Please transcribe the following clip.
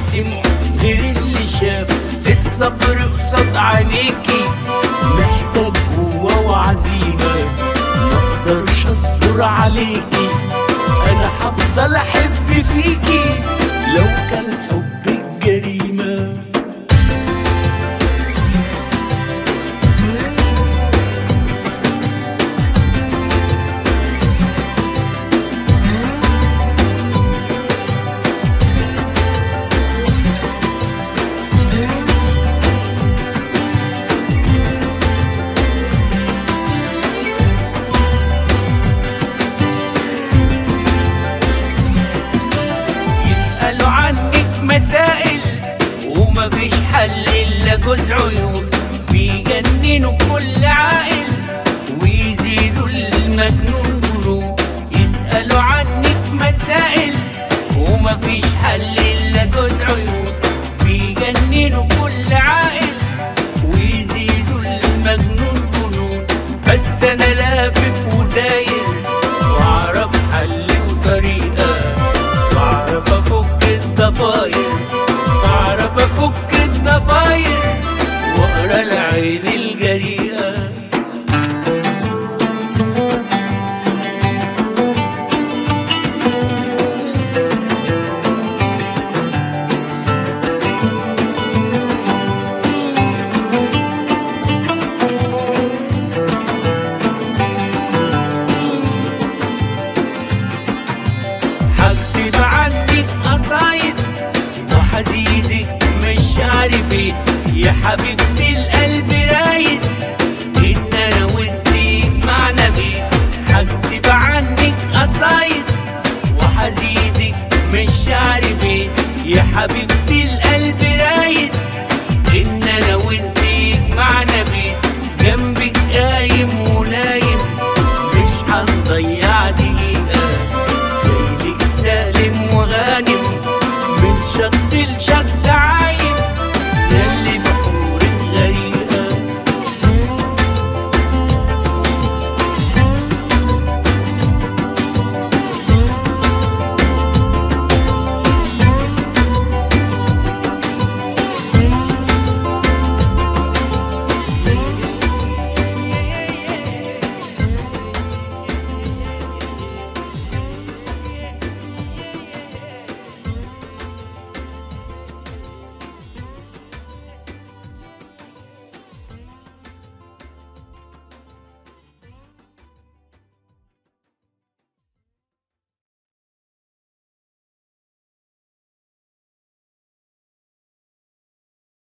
سمع غير اللي شاف. الصبر قصاد عينيكي محتاج قوة وعزيمة، مقدرش اصبر عليكي، انا هفضل احب فيكي لو كان حبك جريمة. مسائل ومفيش حل إلا جوز عيون، بيجننوا كل عاقل ويزيدوا المجنون جنون. يسألوا عنك مسائل ومفيش حل إلا جوز عيون، بيجننوا كل عاقل ويزيدوا المجنون جنون. بس أنا لافف وداير وأعرف حل وطريقة، وأعرف أفك الضفاير، بعرف افك الضفاير واقرا العين الجريئة. هكتب عنك قصايد وحزيدك مش عارف ايه، يا حبيبتي القلب رايد ان انا وانتي معنا بيه. هكتب عنك قصايد وحزيدك مش عارف ايه، يا حبيبتي القلب